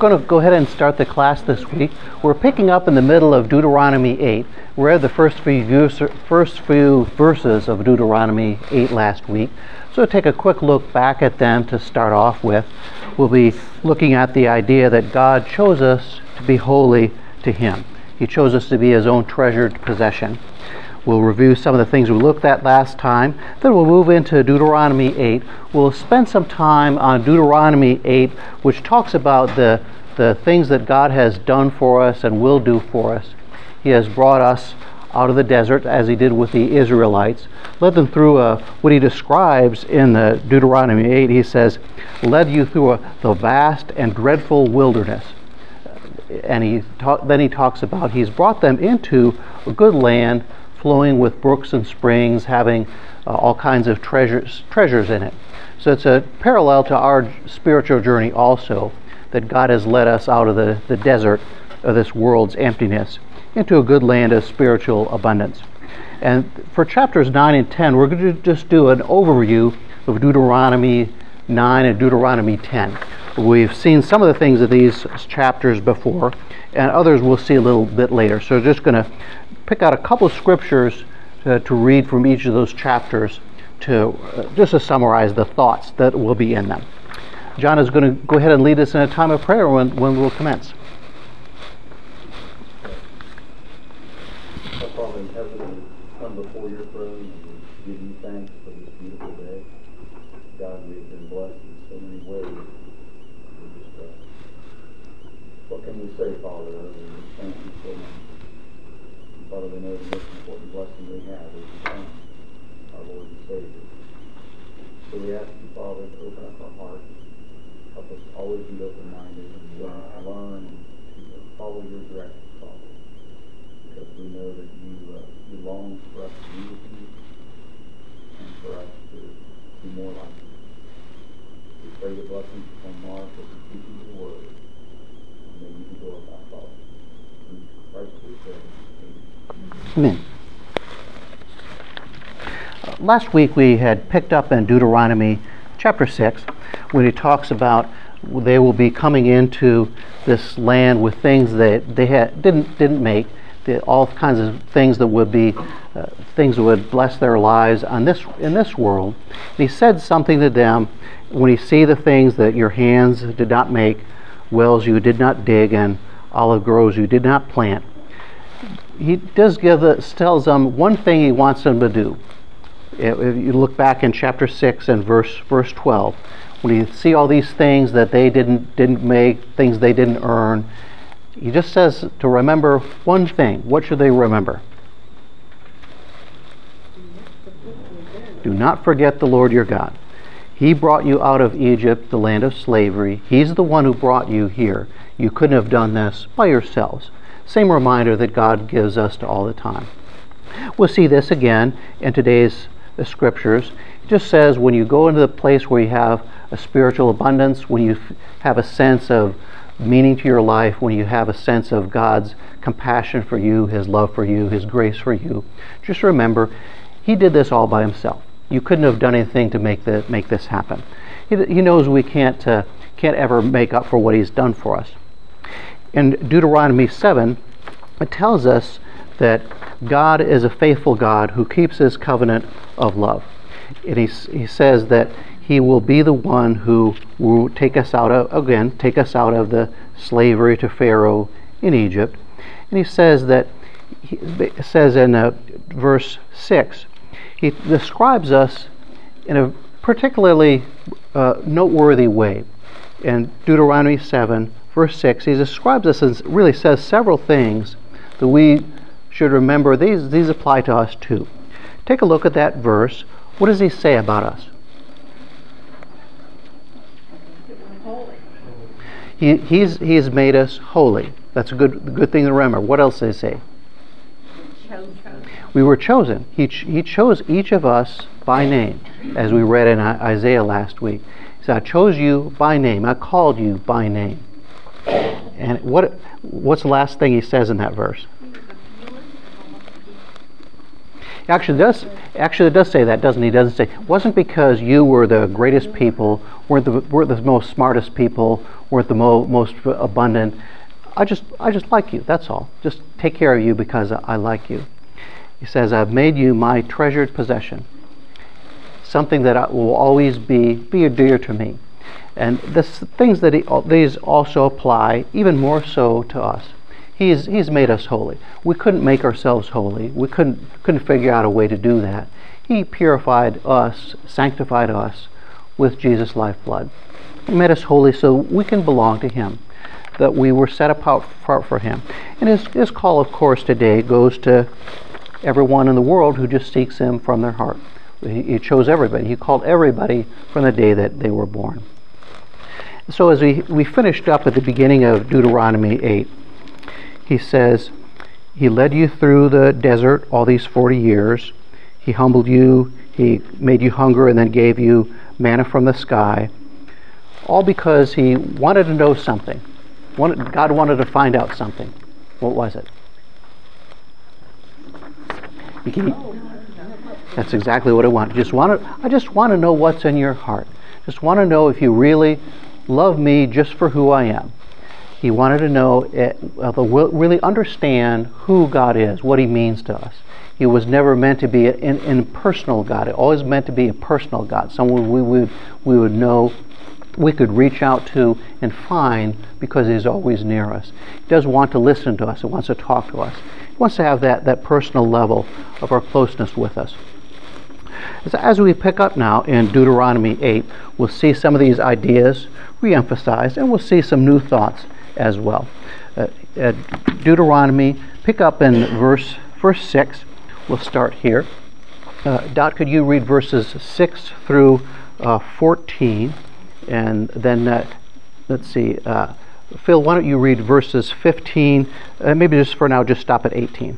going to go ahead and start the class this week. We're picking up in the middle of Deuteronomy 8. We read the first few verses of Deuteronomy 8 last week. So take a quick look back at them to start off with. We'll be looking at the idea that God chose us to be holy to Him. He chose us to be His own treasured possession. We'll review some of the things we looked at last time. Then we'll move into Deuteronomy 8. We'll spend some time on Deuteronomy 8, which talks about the things that God has done for us and will do for us. He has brought us out of the desert, as He did with the Israelites, led them through what He describes in the Deuteronomy 8. He says, led you through the vast and dreadful wilderness. And then he talks about He's brought them into a good land, flowing with brooks and springs, having all kinds of treasures in it. So it's a parallel to our spiritual journey also, that God has led us out of the desert of this world's emptiness into a good land of spiritual abundance. And for chapters 9 and 10, we're going to just do an overview of Deuteronomy 9 and Deuteronomy 10. We've seen some of the things of these chapters before, and others we'll see a little bit later. So just going to pick out a couple of scriptures to read from each of those chapters just to summarize the thoughts that will be in them. John is going to go ahead and lead us in a time of prayer when we'll commence. Our Father in heaven, we come before your throne and we give you thanks for this beautiful day. God, we've been blessed in so many ways. What can we say, Father, other than thank you so much? Father, we know the most important blessing we have is the Son, our Lord and Savior. So we ask you, Father, to open up our hearts. Help us always be open-minded and willing to learn and to follow your direction, Father. Because we know that you long for us to be with you and for us to be more like you. We pray the blessings upon Mark as he teaches your word. And may you be glorified, Father. In Christ we pray. Amen. Last week we had picked up in Deuteronomy chapter 6 when he talks about they will be coming into this land with things that they didn't make, all kinds of things that would be things that would bless their lives in this world. And he said something to them, when you see the things that your hands did not make, wells you did not dig, and olive groves you did not plant, he tells them one thing he wants them to do. If you look back in chapter 6 and verse 12, when you see all these things that they didn't make, things they didn't earn, he just says to remember one thing. What should they remember? Do not forget the Lord your God. He brought you out of Egypt, the land of slavery. He's the one who brought you here. You couldn't have done this by yourselves. Same reminder that God gives us all the time. We'll see this again in today's scriptures. It just says when you go into the place where you have a spiritual abundance, when you have a sense of meaning to your life, when you have a sense of God's compassion for you, His love for you, His grace for you, just remember He did this all by Himself. You couldn't have done anything to make this happen. He knows we can't ever make up for what He's done for us. In Deuteronomy 7, it tells us that God is a faithful God who keeps His covenant of love. And he says that He will be the one who will take us out of the slavery to Pharaoh in Egypt. And he says that, in verse 6, he describes us in a particularly noteworthy way. In Deuteronomy 7, verse 6, he describes us and really says several things that we should remember. These apply to us too. Take a look at that verse. What does he say about us? Holy. He's made us holy. That's a good thing to remember. What else does he say? Chosen. We were chosen. He chose each of us by name, as we read in Isaiah last week. He said, I chose you by name. I called you by name. And what's the last thing he says in that verse? Actually, it does say that, doesn't he? It doesn't say, wasn't because you were the greatest people, weren't the most smartest people, weren't the most abundant. I just like you. That's all. Just take care of you because I like you. He says, I've made you my treasured possession, something that will always be dear to me. And the things that these also apply even more so to us. He's made us holy. We couldn't make ourselves holy. We couldn't figure out a way to do that. He purified us, sanctified us with Jesus' lifeblood. He made us holy so we can belong to Him, that we were set apart for Him. And his call, of course, today goes to everyone in the world who just seeks Him from their heart. He chose everybody. He called everybody from the day that they were born. So as we finished up at the beginning of Deuteronomy 8, he says, He led you through the desert all these 40 years. He humbled you. He made you hunger and then gave you manna from the sky. All because He wanted to know something. God wanted to find out something. What was it? That's exactly what I want. I just want to know what's in your heart. Just want to know if you really love me just for who I am. He wanted to know, really understand who God is, what He means to us. He was never meant to be an impersonal God. It always meant to be a personal God, someone we would know, we could reach out to and find because He's always near us. He does want to listen to us. He wants to talk to us. He wants to have that personal level of our closeness with us. As we pick up now in Deuteronomy 8, we'll see some of these ideas re-emphasized, and we'll see some new thoughts as well. Deuteronomy, pick up in verse 6. We'll start here. Dot, could you read verses 6 through 14? And then, let's see, Phil, why don't you read verses 15, maybe just for now, just stop at 18.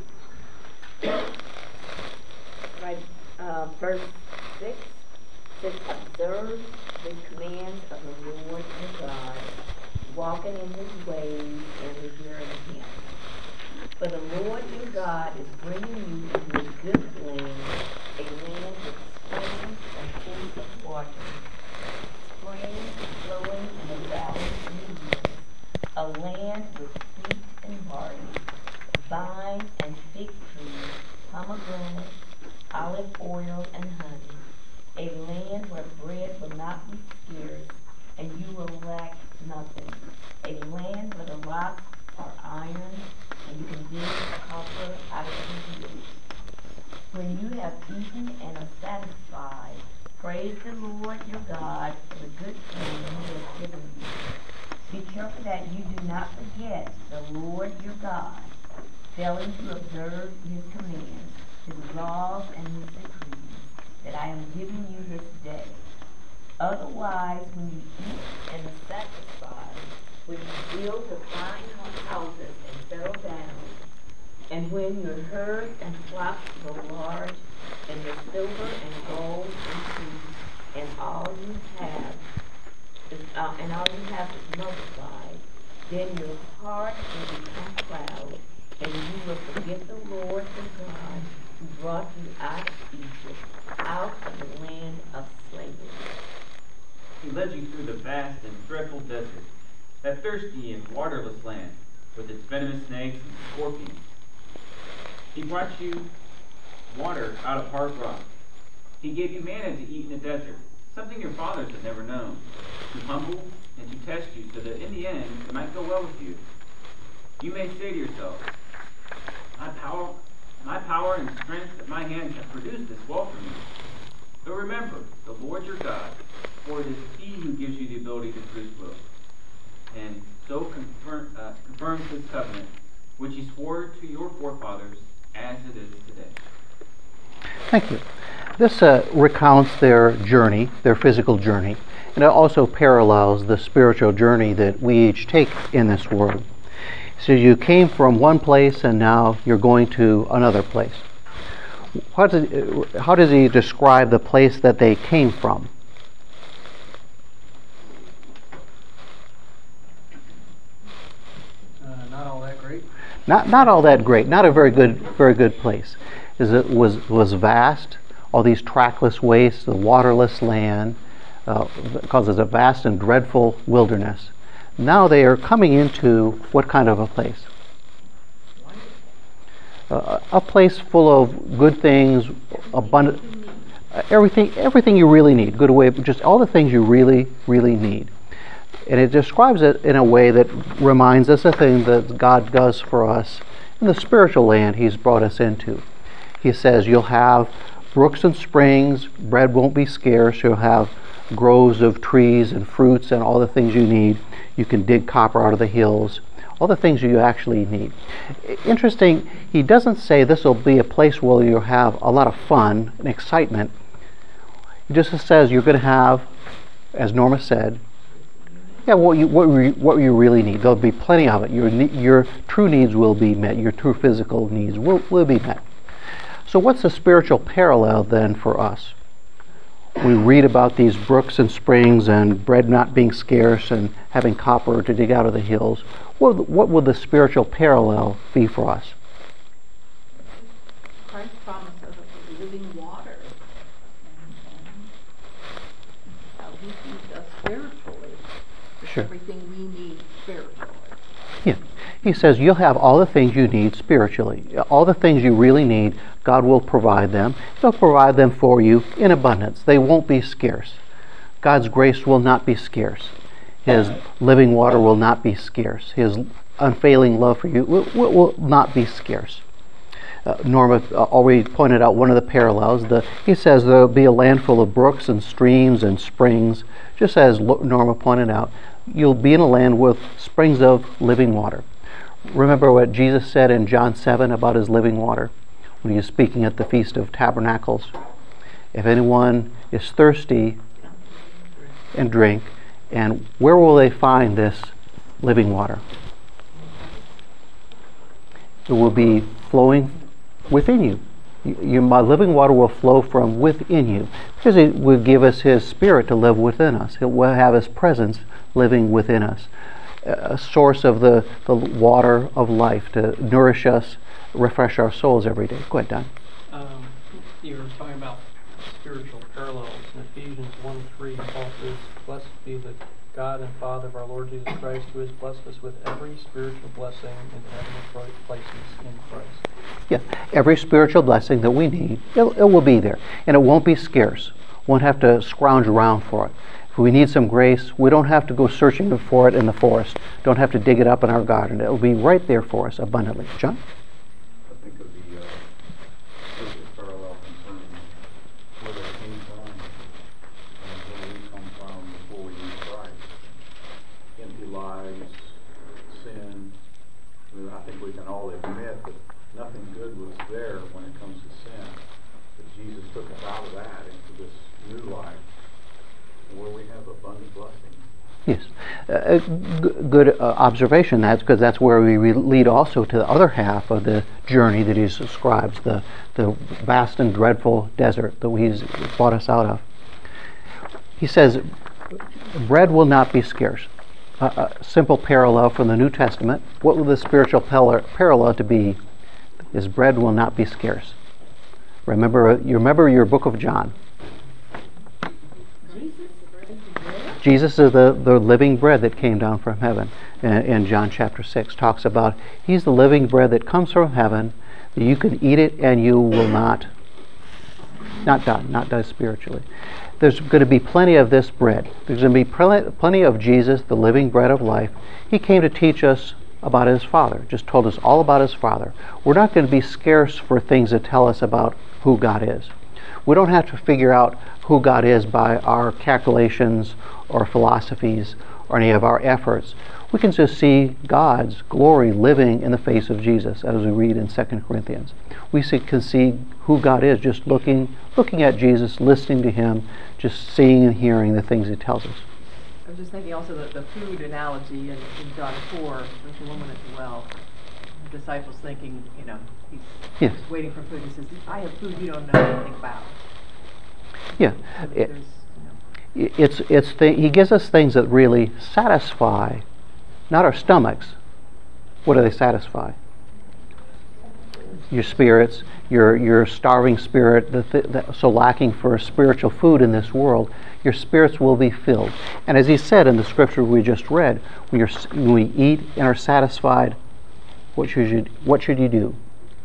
Right, verse 6 says, observe the commands of the Lord your God, walking in His ways and revering Him. For the Lord your God is bringing you into a good land, a land with springs and pools of water, springs flowing in the valleys and the hills, a land with wheat and barley, vines and fig trees, pomegranates, olive oil and honey, a land where bread will not be scarce and you will lack nothing, a land where the rocks are iron and you can dig copper out of the hills. When you have eaten and are satisfied, praise the Lord your God for the good thing He has given you. Be careful that you do not forget the Lord your God, failing to observe His commands, His laws, and His decrees that I am giving you this day. Otherwise, when you eat and are satisfied, when you build the fine houses and settle down, and when your herds and flocks grow large, and your silver and gold increase, and all you have is multiplied, then your heart will become proud, and you will forget the Lord your God, who brought you out of Egypt, out of the land of slavery. He led you through the vast and dreadful desert, that thirsty and waterless land, with its venomous snakes and scorpions. He brought you water out of hard rock. He gave you manna to eat in the desert, something your fathers had never known, to humble and to test you, so that in the end it might go well with you. You may say to yourself, my power and strength at my hand have produced this well for me. But remember, the Lord your God, for it is He who gives you the ability to produce both, and so confirms His covenant, which He swore to your forefathers as it is today. Thank you. This recounts their journey, their physical journey, and it also parallels the spiritual journey that we each take in this world. So you came from one place and now you're going to another place. How does he describe the place that they came from? Not all that great. Not all that great. Not a very good place. is it was vast, all these trackless wastes, the waterless land, causes a vast and dreadful wilderness. Now they are coming into what kind of a place? A place full of good things, abundant, everything you really need. Good way, just all the things you really, really need. And it describes it in a way that reminds us of things that God does for us in the spiritual land He's brought us into. He says you'll have brooks and springs, bread won't be scarce, you'll have groves of trees and fruits and all the things you need. You can dig copper out of the hills, all the things you actually need. Interesting, He doesn't say this will be a place where you'll have a lot of fun and excitement. He just says you're going to have, as Norma said, what you really need. There'll be plenty of it. Your true needs will be met. Your true physical needs will be met. So what's the spiritual parallel then for us? We read about these brooks and springs and bread not being scarce and having copper to dig out of the hills. What would the spiritual parallel be for us? Christ promised us living water. And how He feeds us spiritually. Sure. Everything we need spiritually. Yeah. He says you'll have all the things you need spiritually. All the things you really need, God will provide them. He'll provide them for you in abundance. They won't be scarce. God's grace will not be scarce. His living water will not be scarce. His unfailing love for you will not be scarce. Norma already pointed out one of the parallels. He says there will be a land full of brooks and streams and springs. Just as Norma pointed out, you'll be in a land with springs of living water. Remember what Jesus said in John 7 about His living water when He was speaking at the Feast of Tabernacles. If anyone is thirsty, and drink, and where will they find this living water? It will be flowing within you. My living water will flow from within you because it will give us His Spirit to live within us. It will have His presence living within us, a source of the water of life to nourish us, refresh our souls every day. Go ahead, Don. You were talking about spiritual parallels in Ephesians 1:3. Paul says, "Blessed be the God and Father of our Lord Jesus Christ, who has blessed us with every spiritual blessing in heavenly places in Christ." Yeah, every spiritual blessing that we need, it will be there, and it won't be scarce. Won't have to scrounge around for it. If we need some grace, we don't have to go searching for it in the forest. Don't have to dig it up in our garden. It will be right there for us abundantly. John? I think of the spiritual parallel concerning where they came from and where we come from before we knew Christ. Empty lives, sin. I mean, I think we can all admit that nothing good was there when it comes to sin. But Jesus took us out of that into this new life where we have abundant blessings. Yes. Good observation. That's because that's where we lead also to the other half of the journey that He describes, the vast and dreadful desert that He's brought us out of. He says, bread will not be scarce. A simple parallel from the New Testament. What will the spiritual parallel to be? Is bread will not be scarce. Remember your book of John. Jesus is the living bread that came down from heaven. In John chapter 6 talks about He's the living bread that comes from heaven, that you can eat it and you will not die spiritually. There's going to be plenty of this bread. There's going to be plenty of Jesus, the living bread of life. He came to teach us about His Father, just told us all about His Father. We're not going to be scarce for things that tell us about who God is. We don't have to figure out who God is by our calculations or philosophies or any of our efforts. We can just see God's glory living in the face of Jesus, as we read in 2 Corinthians. We can see who God is just looking at Jesus, listening to Him, just seeing and hearing the things He tells us. I was just thinking also that the food analogy in John 4, with the woman at the well, the disciples thinking, he's waiting for food. He says, "I have food you don't know anything about." Yeah. He gives us things that really satisfy, not our stomachs. What do they satisfy? your spirits, your starving spirit, so lacking for spiritual food in this world, your spirits will be filled. And as he said in the scripture we just read, when we eat and are satisfied, what should you do?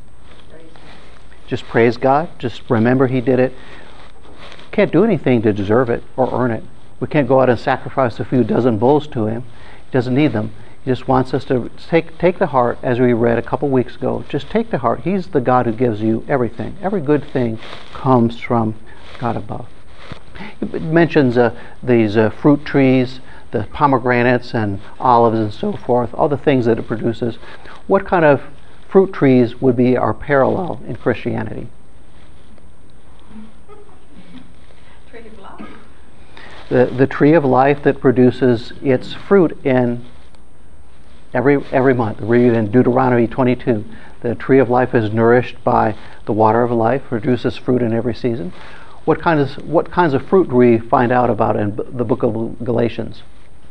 Just praise God. Just remember He did it. Can't do anything to deserve it or earn it. We can't go out and sacrifice a few dozen bulls to Him. He doesn't need them. He just wants us to take to heart, as we read a couple weeks ago. Just take to heart. He's the God who gives you everything. Every good thing comes from God above. It mentions these fruit trees, the pomegranates and olives and so forth, all the things that it produces. What kind of fruit trees would be our parallel in Christianity? Tree of life. The tree of life that produces its fruit in every month. Read in Deuteronomy 22. The tree of life is nourished by the water of life, produces fruit in every season. What kinds of fruit do we find out about in the book of Galatians?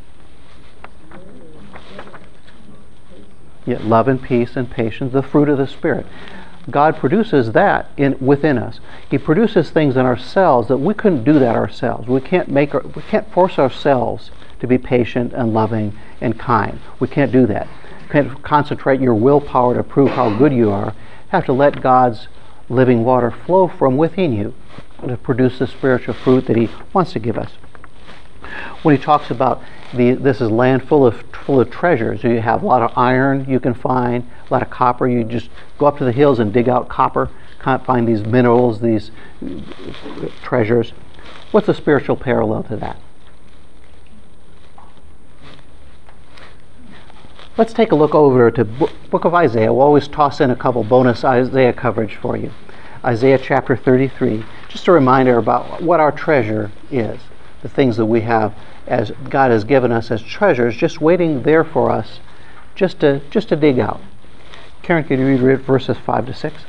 Yeah, love and peace and patience, the fruit of the Spirit. God produces that within us. He produces things in ourselves that we couldn't do that ourselves. We can't force ourselves to be patient and loving and kind. We can't do that. You can't concentrate your willpower to prove how good you are. You have to let God's living water flow from within you to produce the spiritual fruit that He wants to give us. When He talks about this is land full of treasures, you have a lot of iron you can find, a lot of copper. You just go up to the hills and dig out copper, can't find these minerals, these treasures. What's the spiritual parallel to that? Let's take a look over to book of Isaiah. We'll always toss in a couple bonus Isaiah coverage for you. Isaiah chapter 33. Just a reminder about what our treasure is. The things that we have as God has given us as treasures, just waiting there for us, just to dig out. Karen, could you read verses 5 to 6?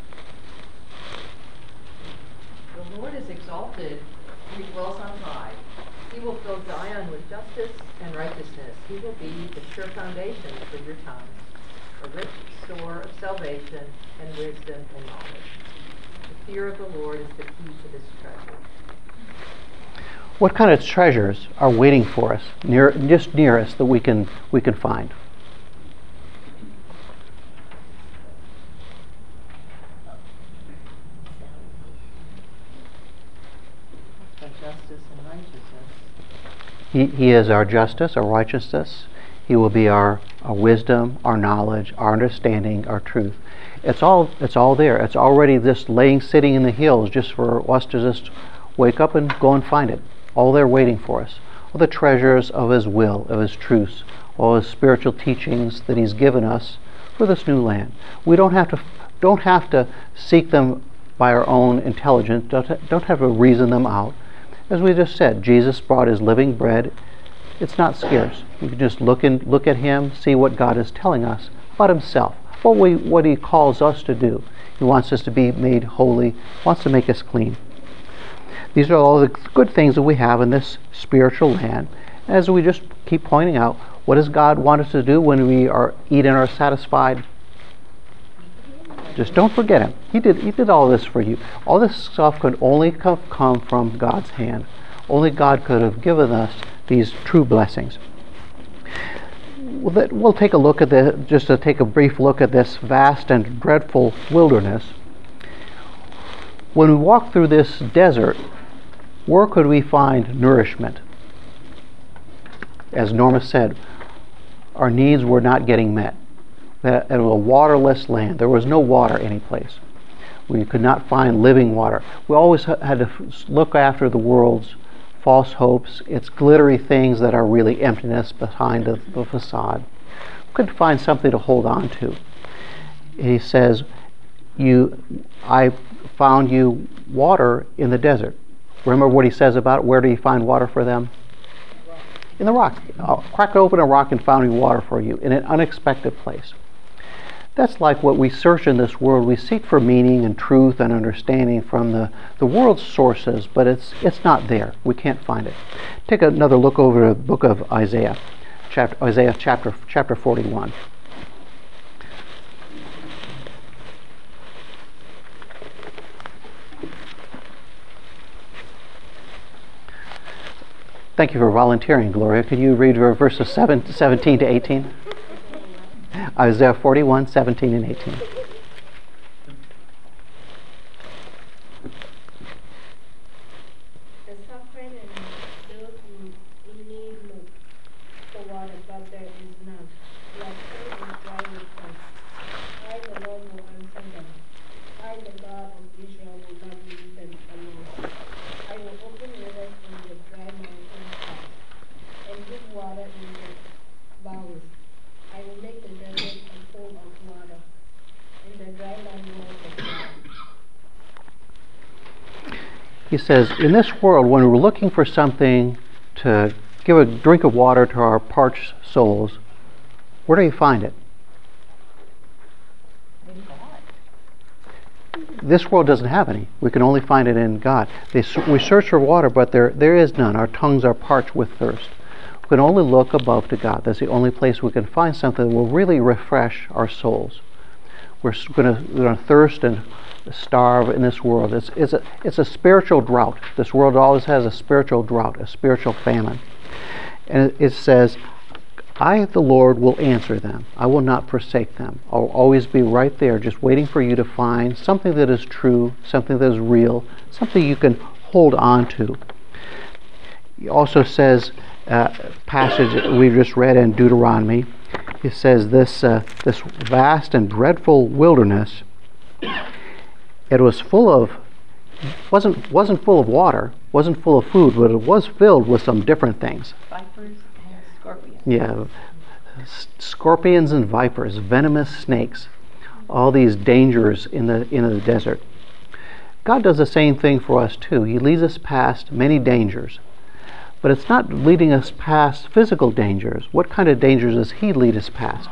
The Lord is exalted, He dwells on high. He will fill Zion with justice and righteousness. He will be the sure foundation for your times, a rich store of salvation and wisdom and knowledge. The fear of the Lord is the key to this treasure. What kind of treasures are waiting for us, just near us, that we can find? Justice and righteousness. He is our justice, our righteousness. He will be our wisdom, our knowledge, our understanding, our truth. It's all there. It's already just sitting in the hills, just for us to just wake up and go and find it. All there waiting for us. All the treasures of His will, of His truths, all His spiritual teachings that He's given us for this new land. We don't have to seek them by our own intelligence. Don't have to reason them out. As we just said, Jesus brought His living bread. It's not scarce. We can just look at Him, see what God is telling us about Himself, what He calls us to do. He wants us to be made holy, wants to make us clean. These are all the good things that we have in this spiritual land. As we just keep pointing out, what does God want us to do when we eat and are satisfied? Just don't forget Him. He did all this for you. All this stuff could only come from God's hand. Only God could have given us these true blessings. We'll take a look at just to take a brief look at this vast and dreadful wilderness. When we walk through this desert, where could we find nourishment? As Norma said, our needs were not getting met. It was a waterless land. There was no water anyplace. We could not find living water. We always had to look after the world's false hopes, its glittery things that are really emptiness behind the facade. We couldn't find something to hold on to. He says, I found you water in the desert. Remember what He says about it? Where do you find water for them? In the rock. Crack open a rock and found you water for you in an unexpected place. That's like what we search in this world. We seek for meaning and truth and understanding from the world's sources, but it's not there. We can't find it. Take another look over the book of Isaiah, chapter 41. Thank you for volunteering, Gloria. Could you read verses 17 to 18? Isaiah 41, 17 and 18. The suffering and those who need look for water, but there is none. Their soul is dry with thirst. I, the Lord, will answer them. I, the God of Israel, will not leave them alone. I will open rivers in the dry mountain top, and give water in the valleys. I will make the desert a pool of water, and the dry land wells of water. He says, in this world, when we're looking for something to give a drink of water to our parched souls, where do you find it? In God. This world doesn't have any. We can only find it in God. We search for water, but there is none. Our tongues are parched with thirst. We can only look above to God. That's the only place we can find something that will really refresh our souls. We're going to thirst and starve in this world. It's a spiritual drought. This world always has a spiritual drought, a spiritual famine. And it says, I, the Lord, will answer them. I will not forsake them. I'll always be right there, just waiting for you to find something that is true, something that is real, something you can hold on to. He also says, passage that we've just read in Deuteronomy, it says this vast and dreadful wilderness, it was full of, wasn't full of water, wasn't full of food, but it was filled with some different things. Vipers and scorpions. Yeah, scorpions and vipers, venomous snakes, all these dangers in the desert. God does the same thing for us too. He leads us past many dangers. But it's not leading us past physical dangers. What kind of dangers does He lead us past?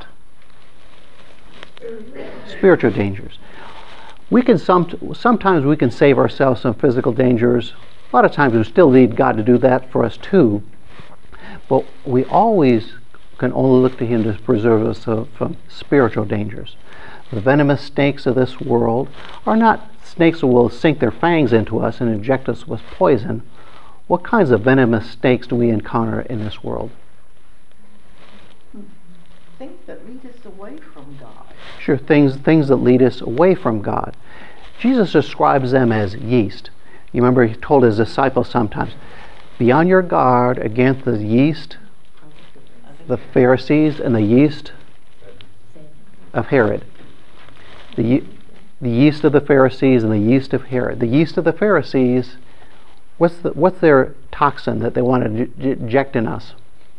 Spiritual dangers. We can sometimes we can save ourselves some physical dangers. A lot of times we still need God to do that for us too. But we always can only look to Him to preserve us from spiritual dangers. The venomous snakes of this world are not snakes that will sink their fangs into us and inject us with poison. What kinds of venomous snakes do we encounter in this world? Things that lead us away from God. Sure, things that lead us away from God. Jesus describes them as yeast. You remember He told His disciples sometimes, be on your guard against the yeast, the Pharisees, and the yeast of Herod. The yeast of the Pharisees and the yeast of Herod. The yeast of the Pharisees, what's their toxin that they want to inject in us?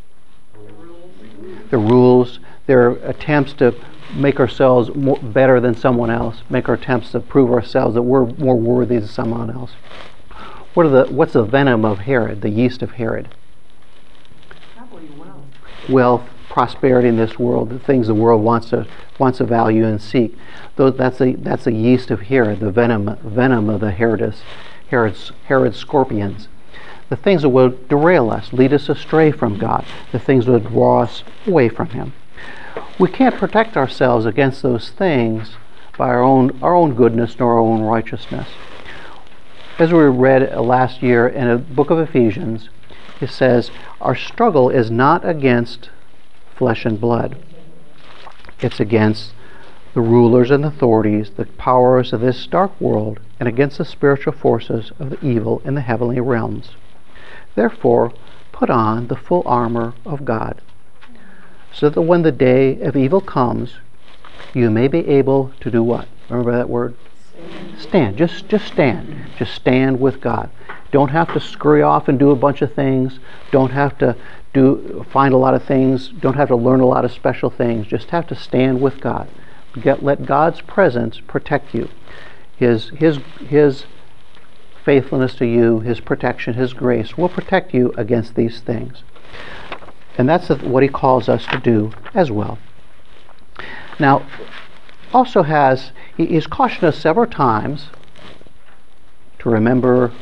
The rules, their attempts to make ourselves better than someone else, make our attempts to prove ourselves that we're more worthy than someone else. What's the venom of Herod, the yeast of Herod? Probably wealth. Wealth, prosperity in this world, the things the world wants to value and seek. That's the yeast of Herod, the venom of the Herod's scorpions. The things that will derail us, lead us astray from God, the things that will draw us away from Him. We can't protect ourselves against those things by our own goodness nor our own righteousness. As we read last year in the book of Ephesians, it says, our struggle is not against flesh and blood. It's against the rulers and authorities, the powers of this dark world, and against the spiritual forces of the evil in the heavenly realms. Therefore, put on the full armor of God, so that when the day of evil comes, you may be able to do what? Remember that word? Stand. Just stand. Just stand with God. Don't have to scurry off and do a bunch of things. Don't have to find a lot of things. Don't have to learn a lot of special things. Just have to stand with God. Let God's presence protect you. His faithfulness to you, His protection, His grace will protect you against these things. And that's what He calls us to do as well. Now, also He's cautioned us several times to remember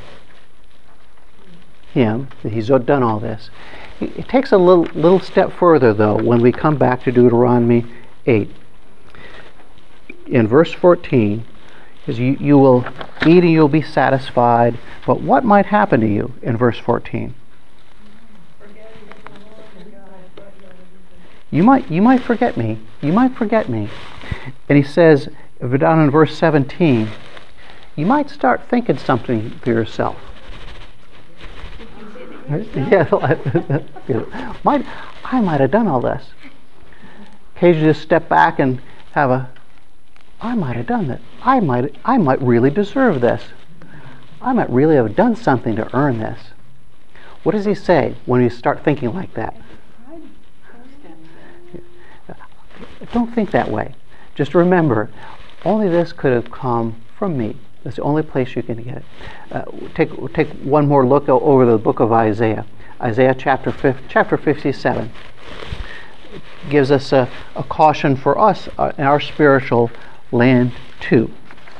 Him, that He's done all this. It takes a little step further, though, when we come back to Deuteronomy 8. In verse 14, is you will eat and you'll be satisfied. But what might happen to you in verse 14? You might forget me. You might forget me. And he says, down in verse 17, you might start thinking something for yourself. Yeah, I might have done all this. Occasionally just step back and have I might have done that. I might really deserve this. I might really have done something to earn this. What does he say when you start thinking like that? Don't think that way. Just remember, only this could have come from me. That's the only place you can get it. Take one more look over the book of Isaiah. Isaiah chapter 57 gives us a caution for us in our spiritual land too.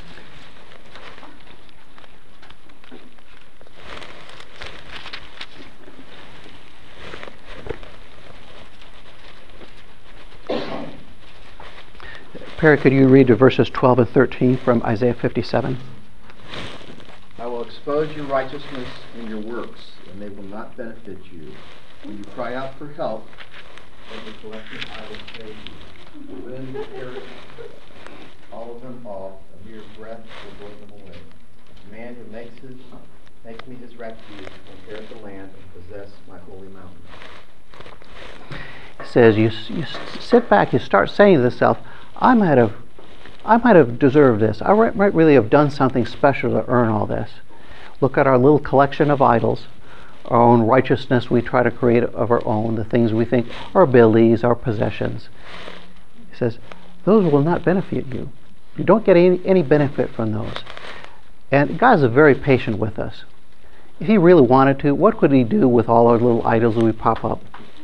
Perry, could you read the verses 12 and 13 from Isaiah 57? I will expose your righteousness and your works, and they will not benefit you. When you cry out for help, from the collective I will save you. Then you perish, all of them off, a mere breath will blow them away. The man who makes me his refuge will inherit the land and possess my holy mountain. He says, you sit back, you start saying to yourself, I might have deserved this. I might really have done something special to earn all this. Look at our little collection of idols, our own righteousness we try to create of our own, the things we think, our abilities, our possessions. He says, those will not benefit you. You don't get any benefit from those. And God is very patient with us. If he really wanted to, what could he do with all our little idols that we pop up?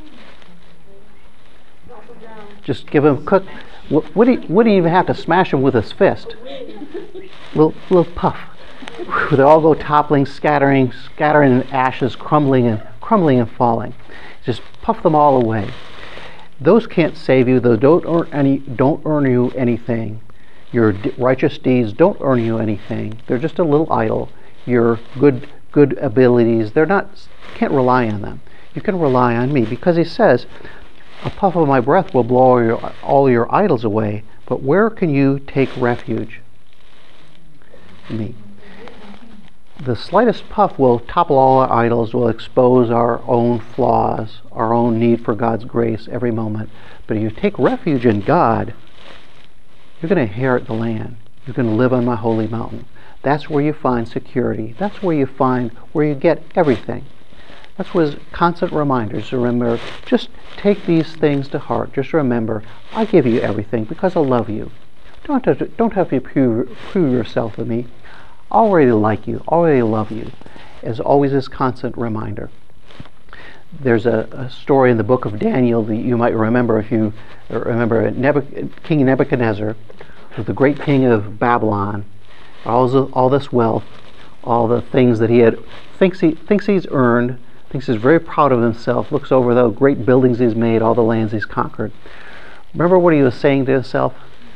Just give him cook. Wouldn't he even have to smash them with his fist? Little puff. They all go toppling, scattering in ashes, crumbling and falling. Just puff them all away. Those can't save you. Those don't earn you anything. Your righteous deeds don't earn you anything. They're just a little idol. Your good abilities, can't rely on them. You can rely on me, because he says, a puff of my breath will blow all your idols away, but where can you take refuge? Me. The slightest puff will topple all our idols, will expose our own flaws, our own need for God's grace every moment. But if you take refuge in God, you're going to inherit the land. You're going to live on my holy mountain. That's where you find security. That's where you get everything. That's what his constant reminders to remember. Just take these things to heart. Just remember, I give you everything because I love you. Don't have to prove yourself to me. I already like you. Already love you. As always, his constant reminder. There's a story in the book of Daniel that you might remember if you remember King Nebuchadnezzar, the great king of Babylon. All this wealth, all the things that he thinks he's earned. Thinks he's very proud of himself, looks over the great buildings he's made, all the lands he's conquered. Remember what he was saying to himself?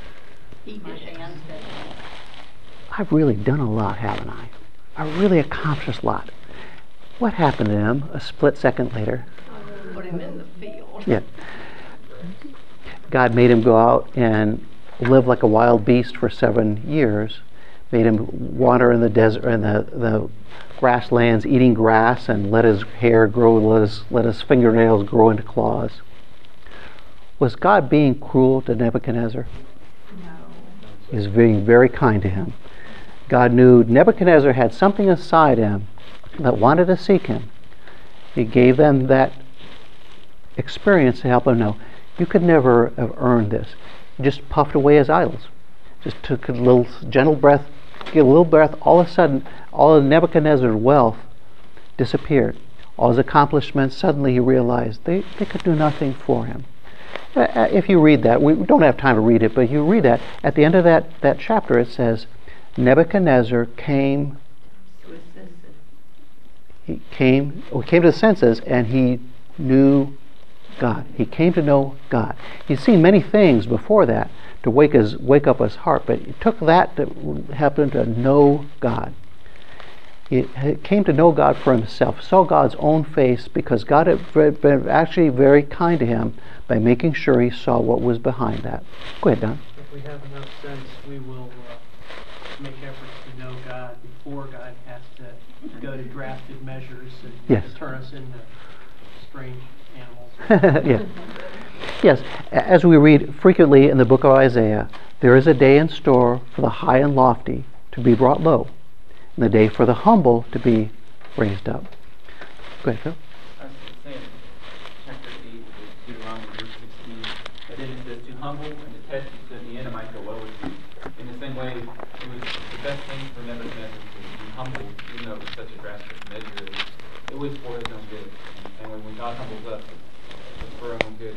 I've really done a lot, haven't I? I've really accomplished a lot. What happened to him a split second later? Put him in the field. Yeah. God made him go out and live like a wild beast for 7 years. Made him wander in the desert and the grasslands, eating grass, and let his hair grow, let his fingernails grow into claws. Was God being cruel to Nebuchadnezzar? No. He was being very kind to him. God knew Nebuchadnezzar had something inside him that wanted to seek him. He gave them that experience to help them know, you could never have earned this. He just puffed away his idols. Just took a little gentle breath, give a little breath, all of a sudden, all of Nebuchadnezzar's wealth disappeared. All his accomplishments, suddenly he realized they could do nothing for him. If you read that, we don't have time to read it, but if you read that, at the end of that chapter it says, Nebuchadnezzar came to the senses, and he knew God. He came to know God. He'd seen many things before that to wake up his heart, but it took that to help him to know God. He came to know God for himself, saw God's own face, because God had been actually very kind to him by making sure he saw what was behind that. Go ahead, Don. If we have enough sense, we will make efforts to know God before God has to go to drastic measures and Yes. turn us into strange animals. Yes. Yes, as we read frequently in the book of Isaiah, there is a day in store for the high and lofty to be brought low, and the day for the humble to be raised up. Go ahead, Phil. I was saying, chapter 8 of Deuteronomy verse 16, but then it says to humble and to test you so that the end might go well with you. In the same way, it was the best thing for Nebuchadnezzar to be humble, even though it was such a drastic measure. It was for his own good. And when God humbles us, it's for our own good.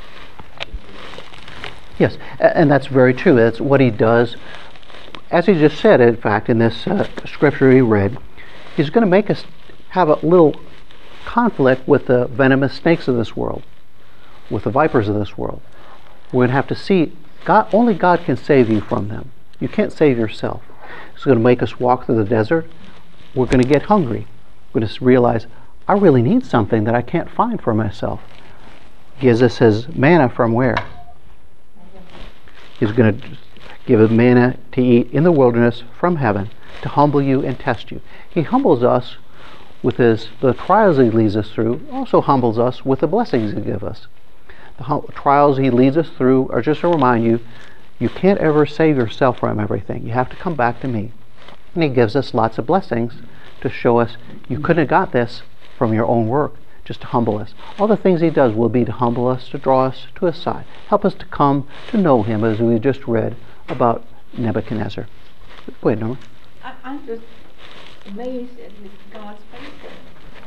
Yes, and that's very true. That's what he does. As he just said, in fact, in this scripture he read, he's going to make us have a little conflict with the venomous snakes of this world, with the vipers of this world. We're going to have to see, God, only God can save you from them. You can't save yourself. It's going to make us walk through the desert. We're going to get hungry. We're going to realize, I really need something that I can't find for myself. Gives us his manna from where? He's going to give us manna to eat in the wilderness from heaven to humble you and test you. He humbles us with the trials he leads us through, also humbles us with the blessings he gives us. The trials he leads us through are just to remind you, you can't ever save yourself from everything. You have to come back to me. And he gives us lots of blessings to show us you couldn't have got this from your own work, just to humble us. All the things he does will be to humble us, to draw us to his side, help us to come to know him, as we just read about Nebuchadnezzar. Go ahead, Norma. I'm just amazed at God's faithfulness.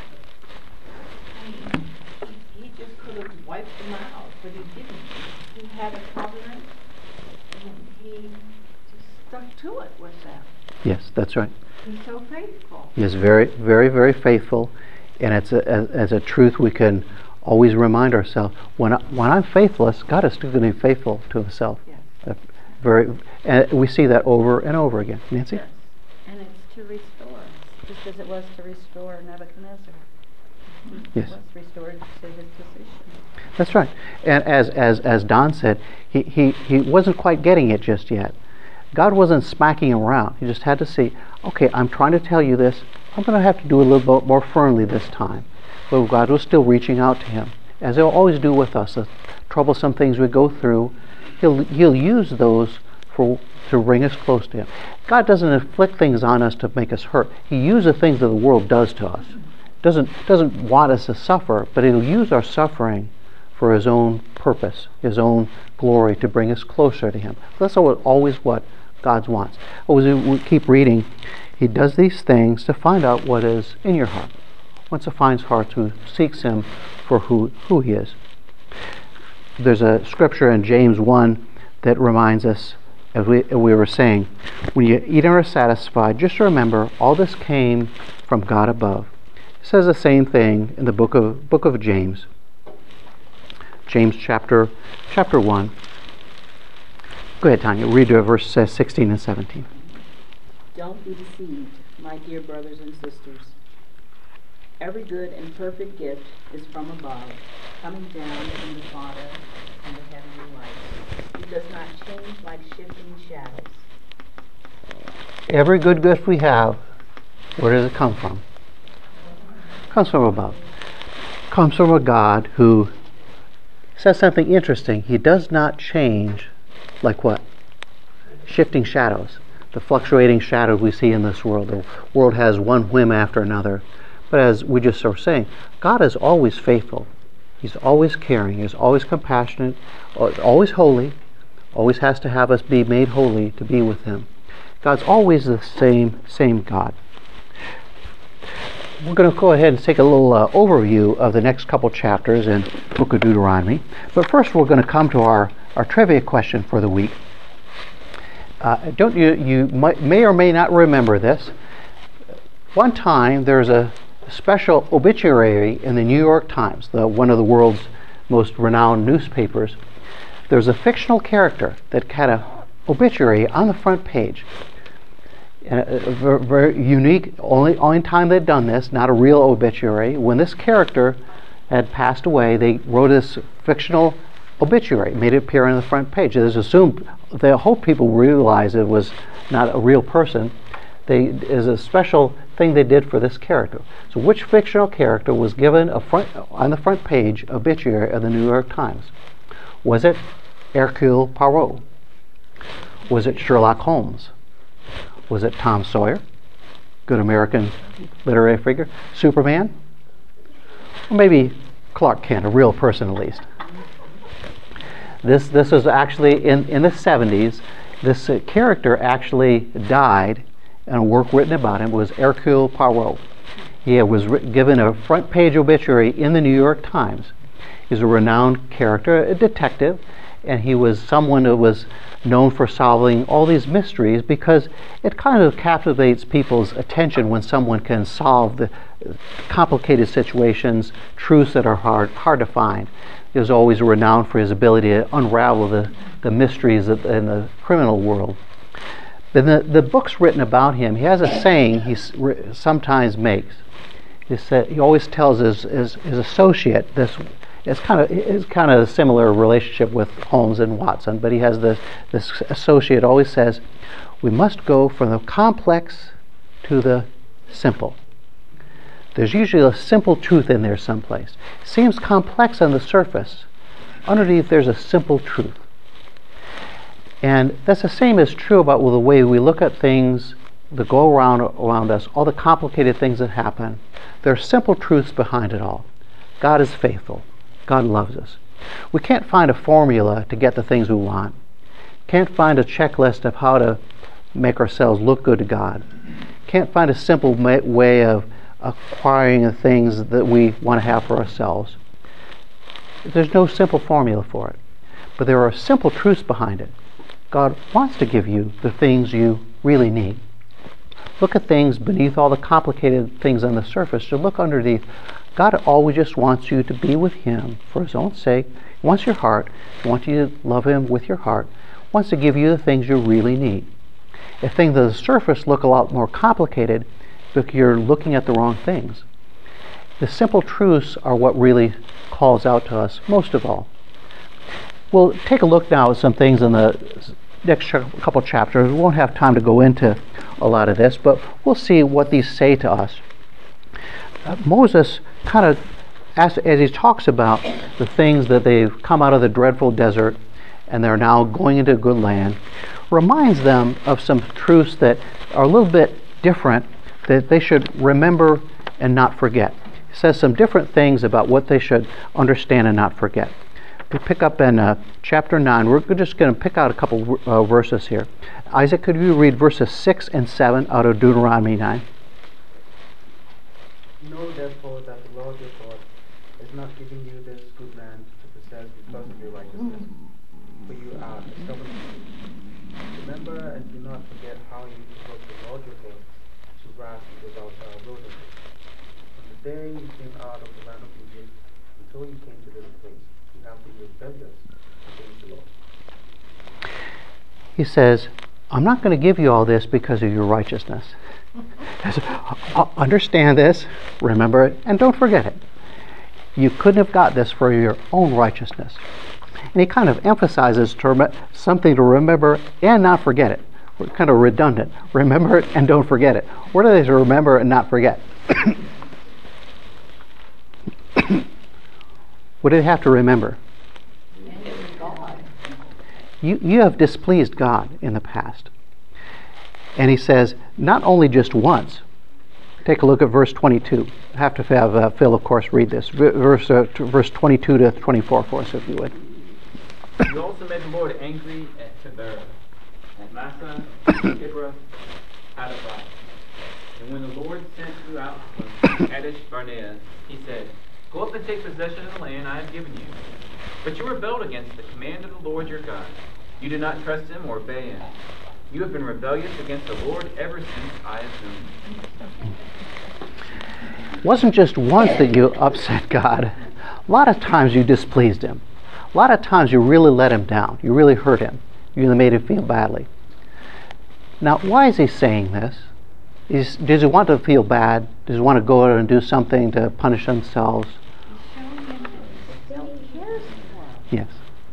I mean, he just could have wiped them out, but he didn't. He had a covenant, and he just stuck to it with that. Yes, that's right. He's so faithful. He is very, very, very faithful, and it's a truth we can always remind ourselves. When I'm faithless, God is still going to be faithful to himself. Yes. And we see that over and over again. Nancy? Yes. And it's to restore us, just as it was to restore Nebuchadnezzar. Yes. It was restored to his position. That's right. And as Don said, he wasn't quite getting it just yet. God wasn't smacking him around. He just had to see, okay, I'm trying to tell you this. I'm going to have to do a little bit more firmly this time. But God was still reaching out to him, as he'll always do with us. The troublesome things we go through, he'll use those to bring us close to him. God doesn't inflict things on us to make us hurt. He uses the things that the world does to us. Doesn't want us to suffer, but he'll use our suffering for his own purpose, his own glory, to bring us closer to him. That's always what God wants. As we keep reading, he does these things to find out what is in your heart. Once he finds hearts who seeks him for who he is. There's a scripture in James 1 that reminds us, as we were saying, when you eat and are satisfied, just remember all this came from God above. It says the same thing in the book of James. James chapter 1. Go ahead, Tanya. Read verse 16 and 17. Don't be deceived, my dear brothers and sisters. Every good and perfect gift is from above, coming down from the Father and the heavenly lights. He does not change like shifting shadows. Every good gift we have, where does it come from? It comes from above. It comes from a God who says something interesting. He does not change like what? Shifting shadows. The fluctuating shadows we see in this world. The world has one whim after another. But as we just were saying, God is always faithful. He's always caring. He's always compassionate. Always holy. Always has to have us be made holy to be with him. God's always the same God. We're going to go ahead and take a little overview of the next couple chapters in the book of Deuteronomy. But first we're going to come to our trivia question for the week. You may or may not remember this. One time there's a special obituary in the New York Times, one of the world's most renowned newspapers. There's a fictional character that had an obituary on the front page. And a very unique, only time they'd done this, not a real obituary. When this character had passed away, they wrote this fictional obituary, made it appear on the front page. It is assumed, they hope people realize it was not a real person. Is a special thing they did for this character. So which fictional character was given on the front page obituary of the New York Times? Was it Hercule Poirot? Was it Sherlock Holmes? Was it Tom Sawyer, good American literary figure? Superman? Or maybe Clark Kent, a real person at least. This was actually in the 70s. This character actually died, and a work written about him was Hercule Poirot. He was given a front page obituary in the New York Times. He's a renowned character, a detective, and he was someone who was known for solving all these mysteries because it kind of captivates people's attention when someone can solve the complicated situations, truths that are hard to find. He was always renowned for his ability to unravel the mysteries in the criminal world. In the books written about him, he has a saying he sometimes makes. He always tells his associate this. It's kind of a similar relationship with Holmes and Watson, but he has this associate always says, we must go from the complex to the simple. There's usually a simple truth in there someplace. It seems complex on the surface. Underneath there's a simple truth. And that's the same is true about the way we look at things that go around us, all the complicated things that happen. There are simple truths behind it all. God is faithful. God loves us. We can't find a formula to get the things we want. Can't find a checklist of how to make ourselves look good to God. Can't find a simple way of acquiring the things that we want to have for ourselves. There's no simple formula for it. But there are simple truths behind it. God wants to give you the things you really need. Look at things beneath all the complicated things on the surface. To look underneath, God always just wants you to be with Him for His own sake. He wants your heart. He wants you to love Him with your heart. He wants to give you the things you really need. If things on the surface look a lot more complicated, because you're looking at the wrong things. The simple truths are what really calls out to us most of all. We'll take a look now at some things in the next couple chapters. We won't have time to go into a lot of this, but we'll see what these say to us. Moses kind of, as he talks about the things that they've come out of the dreadful desert and they're now going into a good land, reminds them of some truths that are a little bit different that they should remember and not forget. He says some different things about what they should understand and not forget. We pick up in chapter 9. We're just going to pick out a couple verses here. Isaac, could you read verses 6 and 7 out of Deuteronomy 9? Know therefore that the Lord your God is not giving you this good land to possess because of your righteousness, for you are a stubborn people. Remember and do not forget how you provoked the Lord your God to wrath without our wilderness. From the day you came out of the land of Egypt until you came to this place, you have been rebellious against the Lord. He says, I'm not going to give you all this because of your righteousness. Understand this, remember it, and don't forget it. You couldn't have got this for your own righteousness. And he kind of emphasizes something to remember and not forget it. We're kind of redundant. Remember it and don't forget it. What are they to remember and not forget? What do they have to remember? You have displeased God in the past. And he says, not only just once. Take a look at verse 22. I have to have Phil, of course, read this. Verse 22 to 24 for us, if you would. You also made the Lord angry at Taberah, at Massa, Kibroth, Hattaavah. And when the Lord sent you out from Kadesh Barnea, he said, go up and take possession of the land I have given you. But you rebelled against the command of the Lord your God. You did not trust him or obey him. You have been rebellious against the Lord ever since I have known you. It wasn't just once that you upset God. A lot of times you displeased him. A lot of times you really let him down. You really hurt him. You really made him feel badly. Now, why is he saying this? Does he want to feel bad? Does he want to go out and do something to punish themselves? Yes.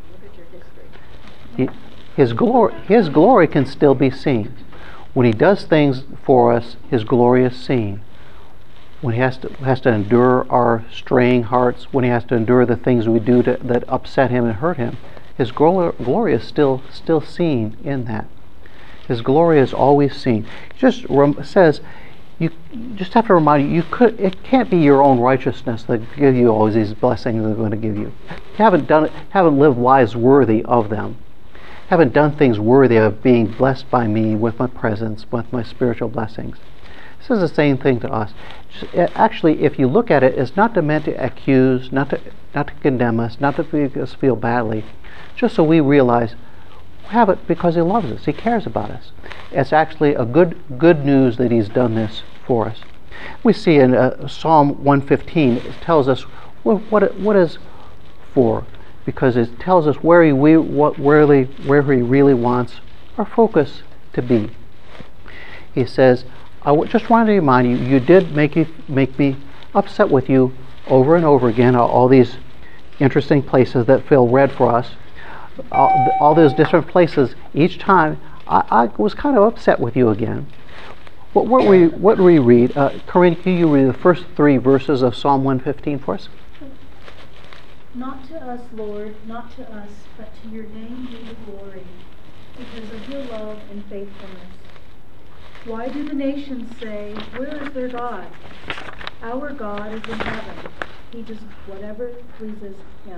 His glory can still be seen. When he does things for us, his glory is seen. When he has to endure our straying hearts, when he has to endure the things we do that upset him and hurt him, his glory is still seen in that. His glory is always seen. He just says, you just have to remind you, it can't be your own righteousness that give you all these blessings they're going to give you. You haven't lived lives worthy of them. Haven't done things worthy of being blessed by me with my presence, with my spiritual blessings. This is the same thing to us. Actually, if you look at it, it's not meant to accuse, not to condemn us, not to make us feel badly, just so we realize we have it because he loves us. He cares about us. It's actually a good news that he's done this for us. We see in Psalm 115, it tells us what is for, because it tells us where he really wants our focus to be. He says, I just wanted to remind you, you did make me upset with you over and over again, all these interesting places that Phil read for us, all those different places. Each time, I was kind of upset with you again. What do we read? Corinne, can you read the first 3 verses of Psalm 115 for us? Not to us, Lord, not to us, but to your name be the glory, because of your love and faithfulness. Why do the nations say, where is their God? Our God is in heaven. He does whatever pleases him.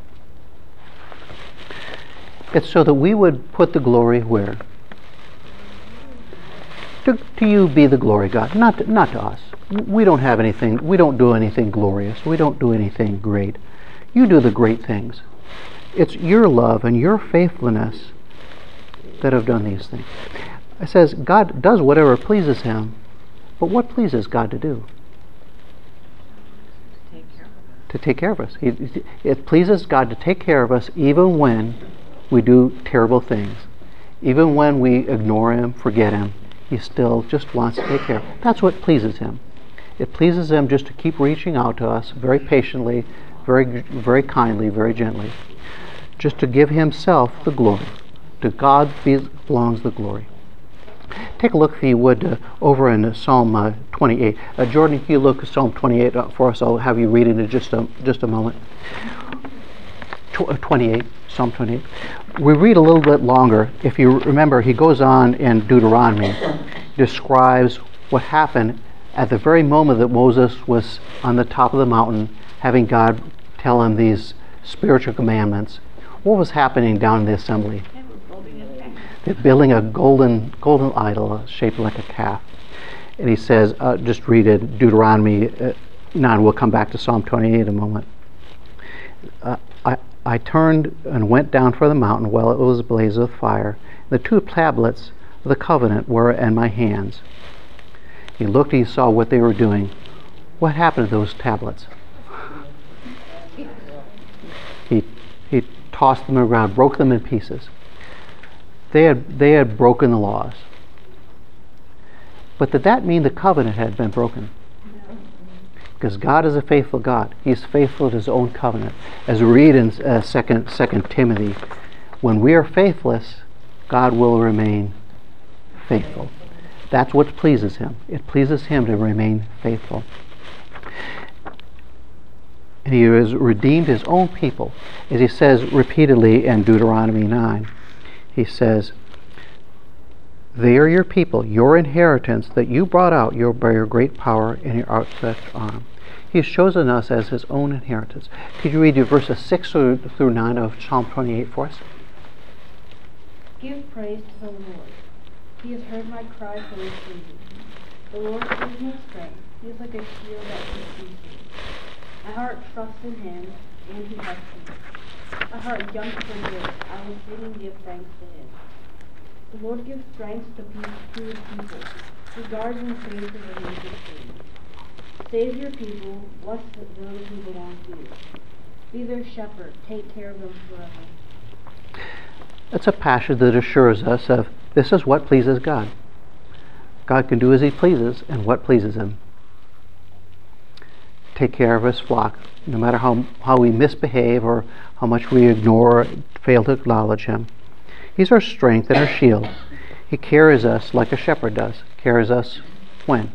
It's so that we would put the glory where? To you be the glory, God, not to us. We don't have anything, we don't do anything glorious, we don't do anything great. You do the great things. It's your love and your faithfulness that have done these things. It says God does whatever pleases him, but what pleases God to do? To take care of us. It pleases God to take care of us even when we do terrible things. Even when we ignore him, forget him, he still just wants to take care of us. That's what pleases him. It pleases him just to keep reaching out to us very patiently, very, very kindly, very gently, just to give himself the glory. To God belongs the glory. Take a look, if you would, over in Psalm 28. Jordan, if you look at Psalm 28 for us, I'll have you read it in just a moment. 28, Psalm 28. We read a little bit longer. If you remember, he goes on in Deuteronomy, describes what happened at the very moment that Moses was on the top of the mountain, having God tell him these spiritual commandments. What was happening down in the assembly? They're building a golden idol shaped like a calf. And he says, just read it, Deuteronomy 9. We'll come back to Psalm 28 in a moment. I turned and went down for the mountain while it was ablaze with fire. The 2 tablets of the covenant were in my hands. He looked, he saw what they were doing. What happened to those tablets? He tossed them around, broke them in pieces. They had broken the laws. But did that mean the covenant had been broken? Because God is a faithful God. He is faithful to his own covenant. As we read in 2 Timothy, when we are faithless, God will remain faithful. That's what pleases him. It pleases him to remain faithful. And he has redeemed his own people. As he says repeatedly in Deuteronomy 9, he says, they are your people, your inheritance that you brought out by your great power and your outstretched arm. He has chosen us as his own inheritance. Could you read verses 6 through 9 of Psalm 28 for us? Give praise to the Lord. He has heard my cry for his season. The Lord gives me strength. He is like a shield that protects me. My heart trusts in him, and he helps me. My heart jumps for joy. I will sing and give thanks to him. The Lord gives strength to his people. He guards and saves the living tree. Save your people. Bless those who belong to you. Be their shepherd. Take care of them forever. It's a passage that assures us of This is what pleases God. God can do as he pleases and what pleases him. Take care of his flock, no matter how we misbehave or how much we ignore or fail to acknowledge him. He's our strength and our shield. He carries us like a shepherd does. Carries us when?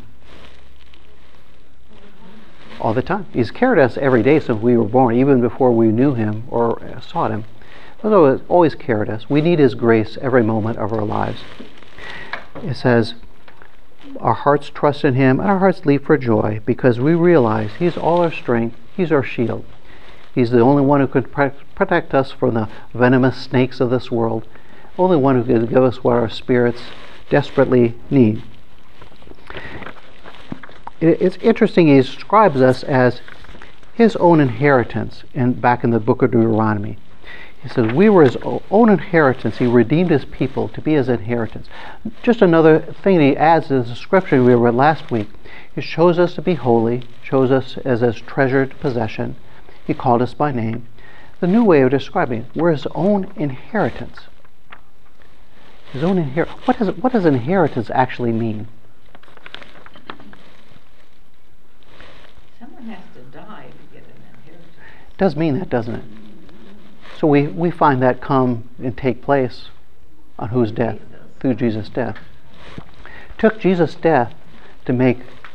All the time. He's carried us every day since we were born, even before we knew him or sought him. He's always carried us. We need his grace every moment of our lives. It says, our hearts trust in him and our hearts leap for joy because we realize he's all our strength. He's our shield. He's the only one who could protect us from the venomous snakes of this world. Only one who can give us what our spirits desperately need. It's interesting, he describes us as his own inheritance back in the book of Deuteronomy. He says, we were his own inheritance. He redeemed his people to be his inheritance. Just another thing he adds to the description we read last week. He chose us to be holy, chose us as his treasured possession. He called us by name. The new way of describing it, we're his own inheritance. His own inheritance. What does inheritance actually mean? Someone has to die to get an inheritance. It does mean that, doesn't it? So we find that come and take place on whose death? Through Jesus' death. It took Jesus' death to make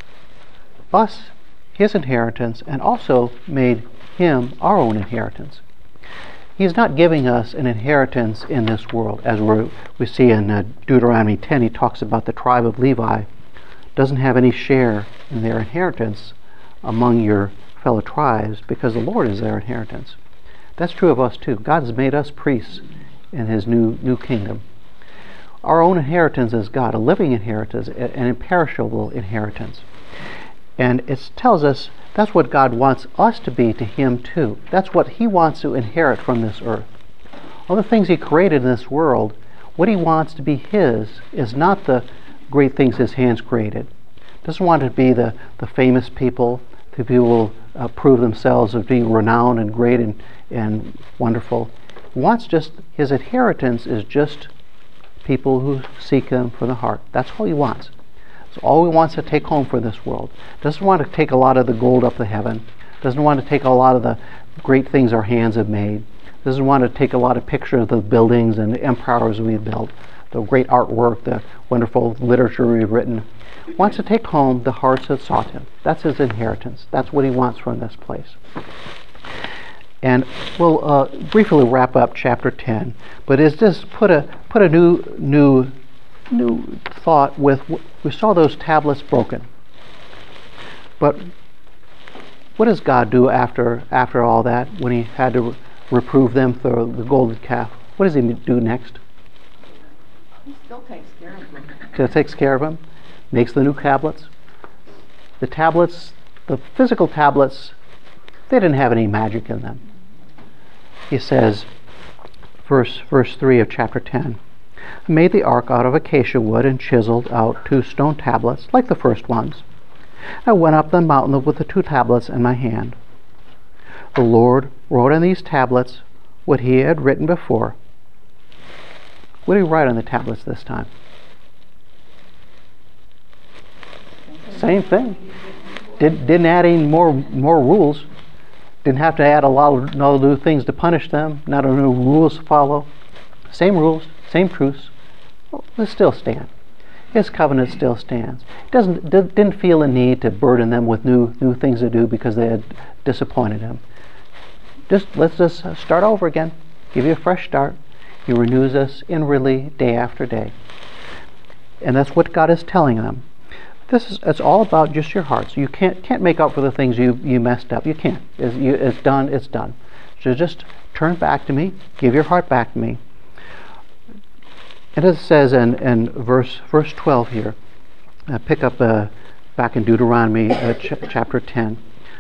us his inheritance and also made him our own inheritance. He's not giving us an inheritance in this world. As we see in Deuteronomy 10, he talks about the tribe of Levi doesn't have any share in their inheritance among your fellow tribes because the Lord is their inheritance. That's true of us too. God has made us priests in his new kingdom. Our own inheritance is God, a living inheritance, an imperishable inheritance. And it tells us that's what God wants us to be to him too. That's what he wants to inherit from this earth. All the things he created in this world, what he wants to be his is not the great things his hands created. He doesn't want it to be the famous people, the people who prove themselves of being renowned and great and wonderful. He wants just, his inheritance is just people who seek him from the heart. That's all he wants. It's all he wants to take home for this world. Doesn't want to take a lot of the gold up to heaven. Doesn't want to take a lot of the great things our hands have made. Doesn't want to take a lot of pictures of the buildings and the empires we've built, the great artwork, the wonderful literature we've written. Wants to take home the hearts that sought him. That's his inheritance. That's what he wants from this place. And we'll briefly wrap up chapter 10, but it's just put a new thought with, we saw those tablets broken. But what does God do after all that, when he had to reprove them for the golden calf? What does he do next? He still takes care of them. He takes care of them, makes the new tablets. The tablets, the physical tablets, they didn't have any magic in them. He says, verse 3 of chapter 10, I made the ark out of acacia wood and chiseled out 2 stone tablets like the first ones. I went up the mountain with the 2 tablets in my hand. The Lord wrote on these tablets what he had written before. What did he write on the tablets this time? Same thing. Didn't add any more rules. Didn't have to add a lot of new things to punish them. Not a new rules to follow. Same rules, same truths. Well, they still stand. His covenant still stands. Didn't feel a need to burden them with new things to do because they had disappointed him. Let's just start over again. Give you a fresh start. He renews us inwardly day after day. And that's what God is telling them. It's all about just your hearts. You can't make up for the things you messed up. You can't. It's done. It's done. So just turn back to me. Give your heart back to me. And as it says in verse 12 here, pick up back in Deuteronomy chapter 10.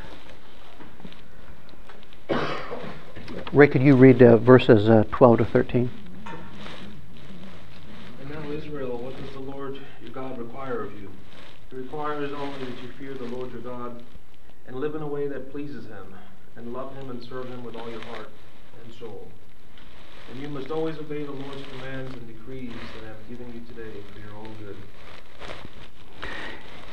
Ray, could you read verses 12 to 13? And now, Israel, what does the Lord your God require of you? He requires only that you fear the Lord your God and live in a way that pleases him, and love him and serve him with all your heart and soul. And you must always obey the Lord's commands and decrees that I am giving you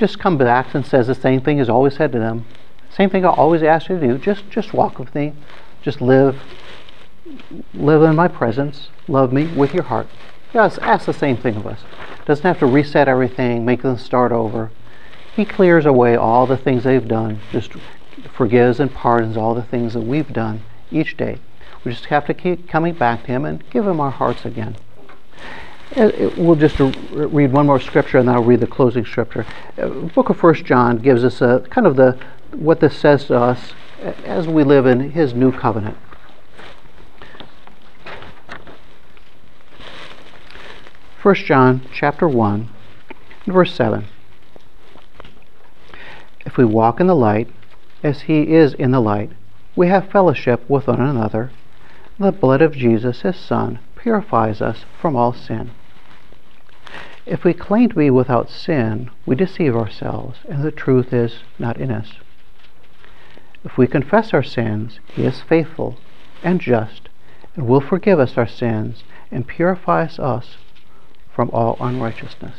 just comes back and says the same thing He's always said to them. Same thing I always ask you to do. Just walk with me. Just live in my presence. Love me with your heart. Yes, ask the same thing of us. Doesn't have to reset everything, make them start over. He clears away all the things they've done, just forgives and pardons all the things that we've done each day. We just have to keep coming back to Him and give Him our hearts again. We'll just read one more scripture, and then I'll read the closing scripture. Book of 1 John gives us a kind of what this says to us as we live in His new covenant. 1 John chapter 1, verse 7. If we walk in the light, as He is in the light, we have fellowship with one another. The blood of Jesus, His Son, purifies us from all sin. If we claim to be without sin, we deceive ourselves, and the truth is not in us. If we confess our sins, He is faithful and just, and will forgive us our sins and purifies us from all unrighteousness.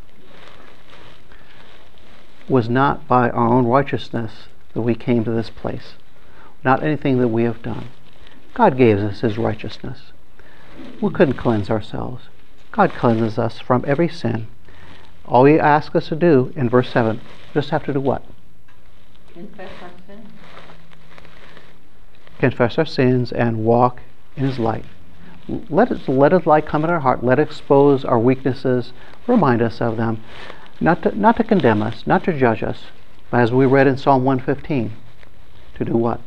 It was not by our own righteousness that we came to this place, not anything that we have done. God gave us His righteousness. We couldn't cleanse ourselves. God cleanses us from every sin. All He asks us to do in verse 7, just have to do what? Confess our sins. Confess our sins and walk in His light. Let His light come in our heart. Let it expose our weaknesses. Remind us of them. Not to condemn us, not to judge us, but as we read in Psalm 115, to do what?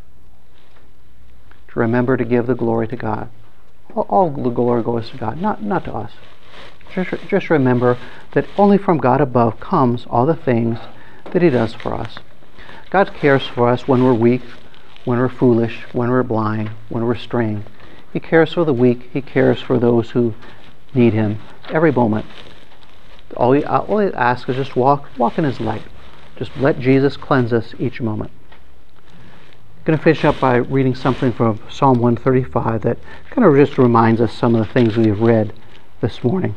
To remember to give the glory to God. All the glory goes to God, not to us. Just remember that only from God above comes all the things that He does for us. God cares for us when we're weak, when we're foolish, when we're blind, when we're straying. He cares for the weak. He cares for those who need Him every moment. All He asks is just walk in His light. Just let Jesus cleanse us each moment. I'm going to finish up by reading something from Psalm 135 that kind of just reminds us some of the things we've read this morning.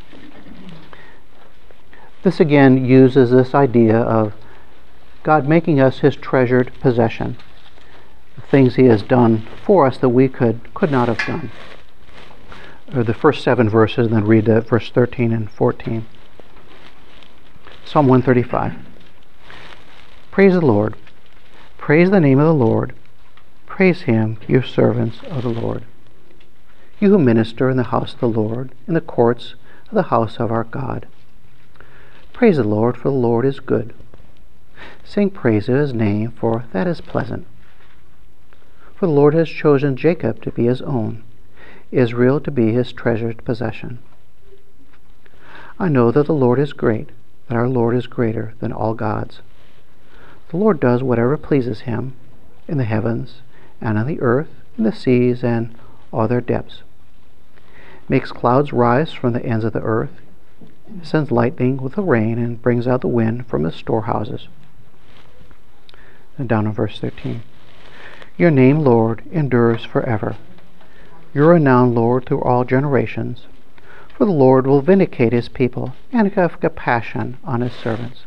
This again uses this idea of God making us His treasured possession. The things He has done for us that we could not have done. Or the first 7 verses, and then read verse 13 and 14. Psalm 135. Praise the Lord. Praise the name of the Lord. Praise Him, you servants of the Lord. You who minister in the house of the Lord, in the courts of the house of our God. Praise the Lord, for the Lord is good. Sing praise to His name, for that is pleasant. For the Lord has chosen Jacob to be His own, Israel to be His treasured possession. I know that the Lord is great, that our Lord is greater than all gods. The Lord does whatever pleases Him, in the heavens and on the earth, in the seas and all their depths. Makes clouds rise from the ends of the earth, sends lightning with the rain, and brings out the wind from His storehouses. And down in verse 13. Your name, Lord, endures forever. Your renown, Lord, through all generations. For the Lord will vindicate His people and have compassion on His servants.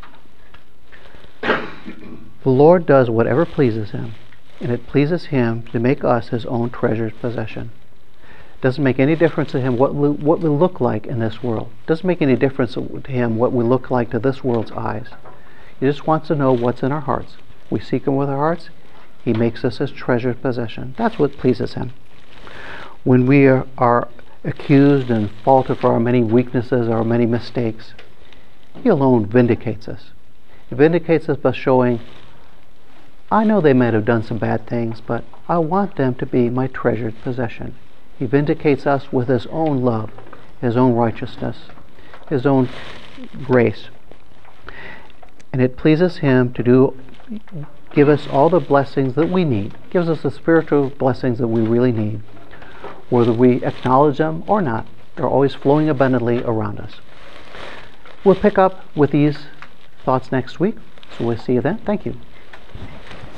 The Lord does whatever pleases Him, and it pleases Him to make us His own treasured possession. It doesn't make any difference to Him what we look like in this world. It doesn't make any difference to Him what we look like to this world's eyes. He just wants to know what's in our hearts. We seek Him with our hearts. He makes us His treasured possession. That's what pleases Him. When we are accused and faulted for our many weaknesses, our many mistakes, He alone vindicates us. He vindicates us by showing, I know they might have done some bad things, but I want them to be my treasured possession. He vindicates us with His own love, His own righteousness, His own grace. And it pleases Him to give us all the blessings that we need. Gives us the spiritual blessings that we really need. Whether we acknowledge them or not, they're always flowing abundantly around us. We'll pick up with these thoughts next week, so we'll see you then. Thank you.